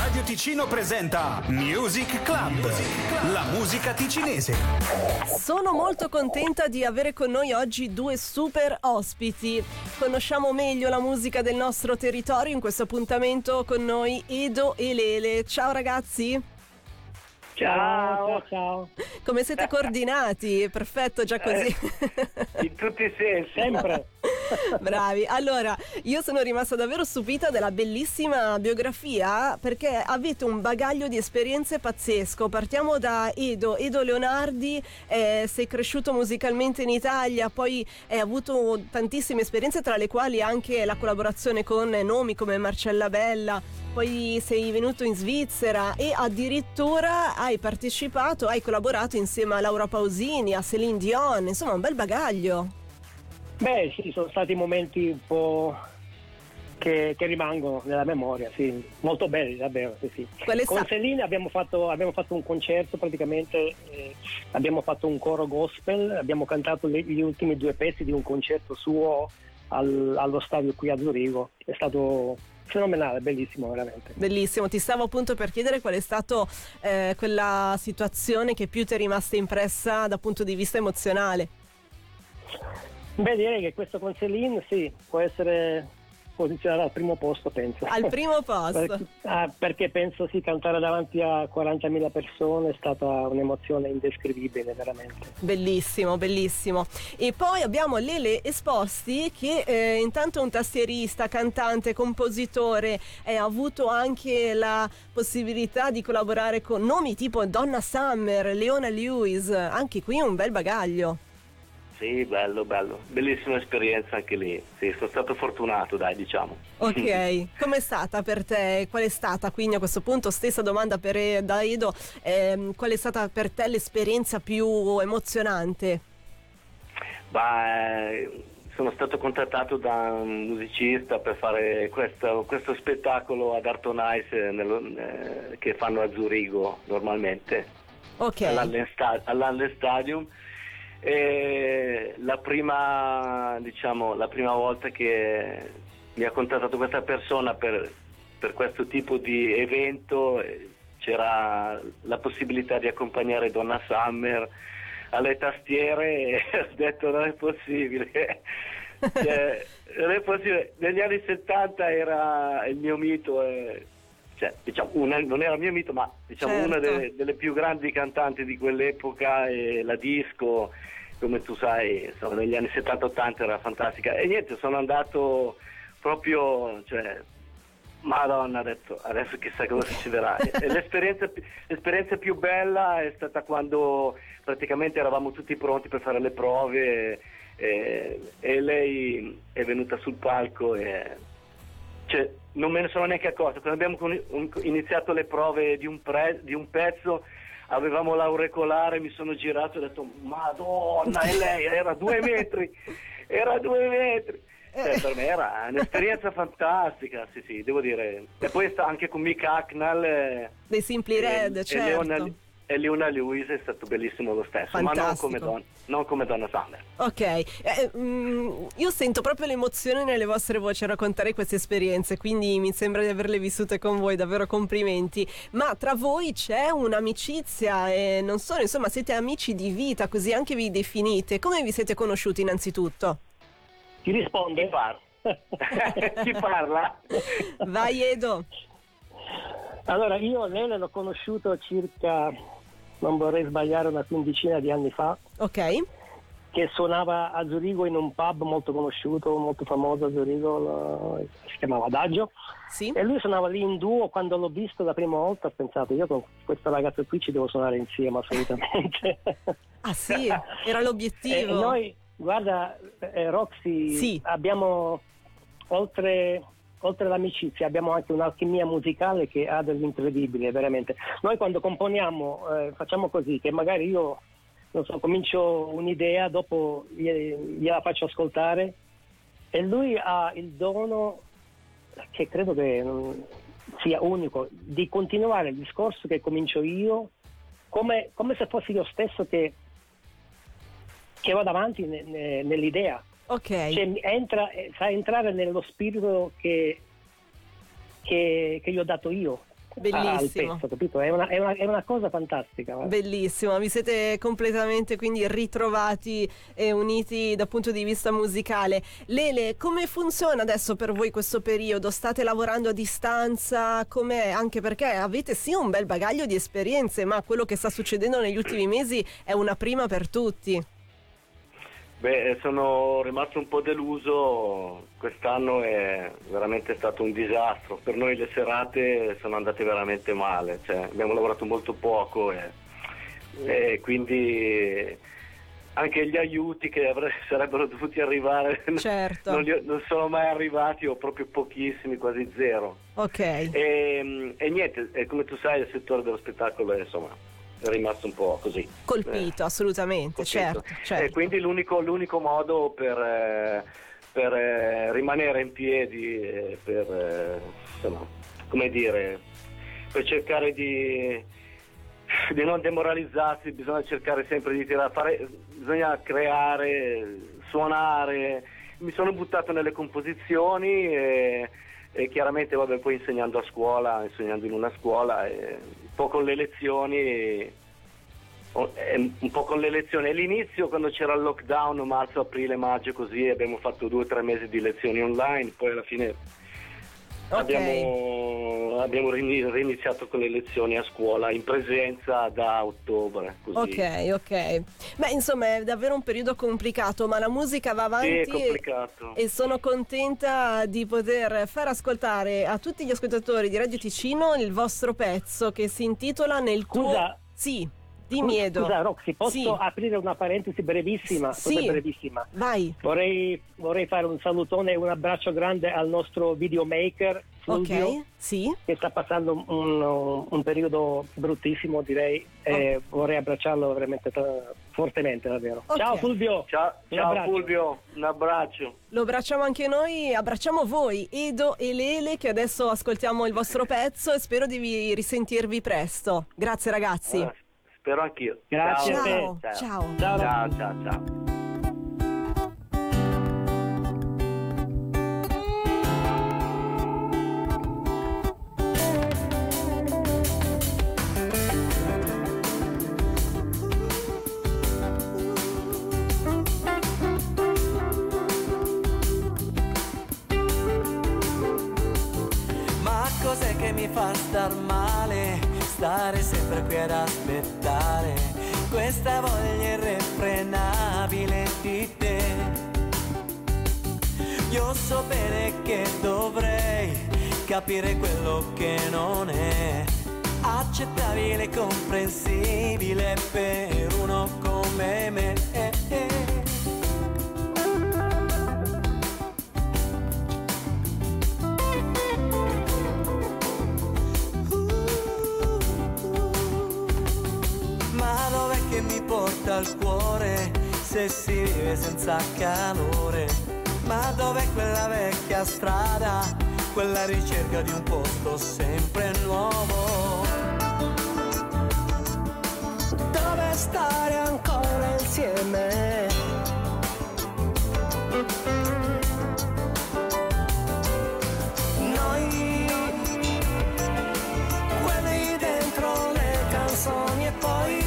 Radio Ticino presenta Music Club, la musica ticinese. Sono molto contenta di avere con noi oggi due super ospiti. Conosciamo meglio la musica del nostro territorio in questo appuntamento con noi Edo e Lele. Ciao ragazzi. Ciao. Come siete coordinati? Perfetto, già così. In tutti i sensi, sempre. Bravi. Allora, io sono rimasta davvero stupita della bellissima biografia, perché avete un bagaglio di esperienze pazzesco. Partiamo da Edo Leonardi. Sei cresciuto musicalmente in Italia, poi hai avuto tantissime esperienze, tra le quali anche la collaborazione con nomi come Marcella Bella. Poi sei venuto in Svizzera e addirittura hai collaborato insieme a Laura Pausini, a Céline Dion, insomma un bel bagaglio. Beh, sì, sono stati momenti un po' che rimangono nella memoria, sì, molto belli davvero, sì. Con Céline abbiamo fatto un concerto praticamente, abbiamo fatto un coro gospel, abbiamo cantato gli ultimi due pezzi di un concerto suo allo stadio qui a Zurigo. È stato fenomenale, bellissimo, veramente. Bellissimo, ti stavo appunto per chiedere qual è stato quella situazione che più ti è rimasta impressa dal punto di vista emozionale. Beh, direi che questo con Céline sì, può essere posizionato al primo posto, penso. Al primo posto? Perché penso sì, cantare davanti a 40.000 persone è stata un'emozione indescrivibile, veramente. Bellissimo, bellissimo. E poi abbiamo Lele Esposti, che intanto è un tastierista, cantante, compositore, ha avuto anche la possibilità di collaborare con nomi tipo Donna Summer, Leona Lewis, anche qui un bel bagaglio. Sì, bello, bellissima esperienza anche lì, sì, sono stato fortunato, dai, diciamo. Ok, com'è stata per te? Qual è stata, quindi a questo punto, stessa domanda da Edo, qual è stata per te l'esperienza più emozionante? Sono stato contattato da un musicista per fare questo spettacolo ad Artonais che fanno a Zurigo normalmente, all'Allen Stadium. E la prima volta che mi ha contattato questa persona per questo tipo di evento, c'era la possibilità di accompagnare Donna Summer alle tastiere e ho detto non è possibile. Non è possibile. Negli anni 70 era il mio mito, non era il mio mito, ma certo, una delle più grandi cantanti di quell'epoca, e la disco, come tu sai, insomma, negli anni 70-80 era fantastica. E niente, sono andato proprio, Madonna, ho detto adesso chissà cosa succederà. E l'esperienza più bella è stata quando praticamente eravamo tutti pronti per fare le prove e lei è venuta sul palco e non me ne sono neanche accorto. Quando abbiamo iniziato le prove di un pezzo, avevamo l'auricolare, mi sono girato e ho detto Madonna, e lei era 2 metri. Per me era un'esperienza fantastica, sì, devo dire. E poi sta anche con Mick Hucknall dei Simply Red, certo. E Leona Lewis è stato bellissimo lo stesso. Fantastico. Ma non come Donna Summer. Ok, io sento proprio l'emozione nelle vostre voci a raccontare queste esperienze, quindi mi sembra di averle vissute con voi, davvero complimenti. Ma tra voi c'è un'amicizia e non solo, insomma siete amici di vita, così anche vi definite. Come vi siete conosciuti innanzitutto? Chi risponde? Chi parla? Chi parla? Vai Edo. Allora, io Lele l'ho conosciuto circa, non vorrei sbagliare, una quindicina di anni fa. Ok. Che suonava a Zurigo in un pub molto conosciuto, molto famoso a Zurigo, si chiamava Adagio. Sì. E lui suonava lì in duo. Quando l'ho visto la prima volta ho pensato, io con questo ragazzo qui ci devo suonare insieme assolutamente. Ah sì, era l'obiettivo. Noi, guarda, Roxy, sì, abbiamo oltre l'amicizia abbiamo anche un'alchimia musicale che ha dell'incredibile, veramente. Noi quando componiamo facciamo così, che magari io comincio un'idea, dopo gliela faccio ascoltare e lui ha il dono, che credo che sia unico, di continuare il discorso che comincio io come se fossi io stesso che vado avanti nell'idea. Ok. Sa entrare nello spirito che gli ho dato io. al pezzo, capito? È una cosa fantastica. Bellissimo, vi siete completamente quindi ritrovati e uniti dal punto di vista musicale. Lele, come funziona adesso per voi questo periodo? State lavorando a distanza? Com'è? Anche perché avete sì un bel bagaglio di esperienze, ma quello che sta succedendo negli ultimi mesi è una prima per tutti. Beh, sono rimasto un po' deluso, quest'anno è veramente stato un disastro, per noi le serate sono andate veramente male, cioè, abbiamo lavorato molto poco e quindi anche gli aiuti che sarebbero dovuti arrivare certo. non sono mai arrivati o proprio pochissimi, quasi zero. Ok. E niente, come tu sai il settore dello spettacolo è rimasto un po' così colpito, assolutamente, colpito. Certo. E quindi l'unico modo per rimanere in piedi, per come dire, per cercare di non demoralizzarsi, bisogna cercare sempre di bisogna creare, suonare. Mi sono buttato nelle composizioni e chiaramente poi insegnando in una scuola, un po' con le lezioni. All'inizio, quando c'era il lockdown, marzo, aprile, maggio, così abbiamo fatto 2 o 3 mesi di lezioni online, poi alla fine abbiamo riniziato con le lezioni a scuola in presenza da ottobre, così. Ok. Beh, insomma, è davvero un periodo complicato, ma la musica va avanti. Sì, è complicato. E sono contenta di poter far ascoltare a tutti gli ascoltatori di Radio Ticino il vostro pezzo che si intitola Scusa. Sì. Dimmi, Edo. Scusa Roxy, posso aprire una parentesi brevissima? Sì, brevissima. Vai. Vorrei fare un salutone e un abbraccio grande al nostro videomaker Fulvio, sì, che sta passando un periodo bruttissimo, direi. Vorrei abbracciarlo veramente fortemente, davvero. Ciao Fulvio. Ciao Fulvio, un abbraccio. Lo abbracciamo anche noi, abbracciamo voi, Edo e Lele, che adesso ascoltiamo il vostro pezzo e spero di risentirvi presto. Grazie ragazzi. Spero anch'io. Grazie ciao. a te. Ciao. Ciao. Ma cos'è che mi fa star male? Stare sempre qui ad aspettare questa voglia irrefrenabile di te. Io so bene che dovrei capire quello che non è accettabile e comprensibile per uno come me. Che mi porta al cuore se si vive senza calore? Ma dov'è quella vecchia strada, quella ricerca di un posto sempre nuovo? Dove stare ancora insieme? Noi, quelli dentro le canzoni e poi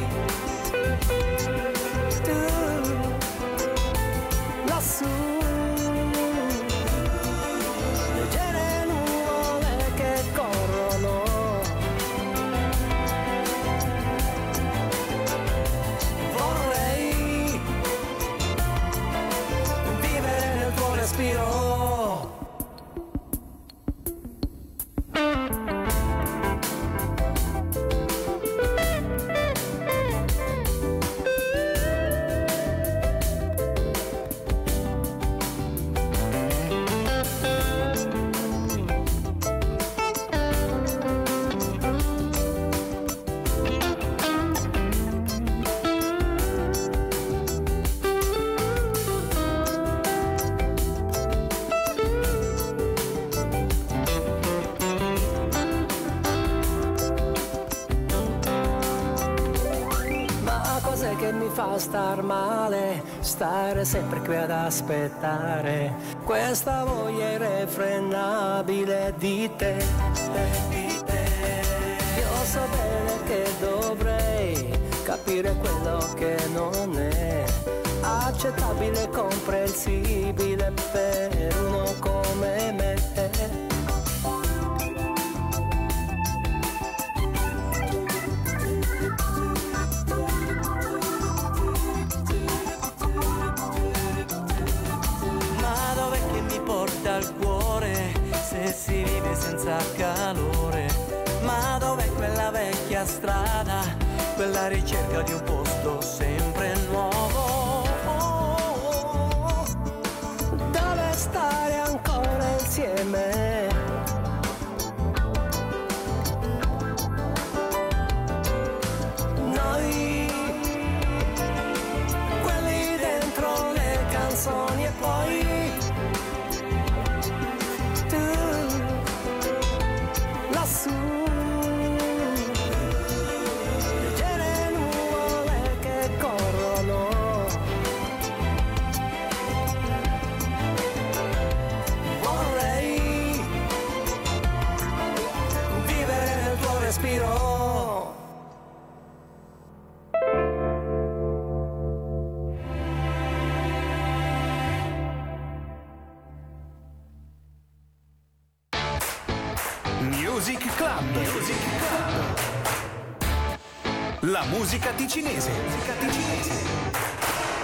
lassù, leggere nuvole che corrono, vorrei vivere nel tuo respiro. Che mi fa star male, stare sempre qui ad aspettare questa voglia irrefrenabile di te, di te. so bene che dovrei capire quello che non è accettabile e comprensibile per uno come me. Ma dov'è che mi porta il cuore se si vive senza calore? Ma dov'è quella vecchia strada, quella ricerca di un posto sempre nuovo, dove stare ancora insieme? Noi, quelli dentro le canzoni e poi tu lassù. Music Club. La musica ticinese.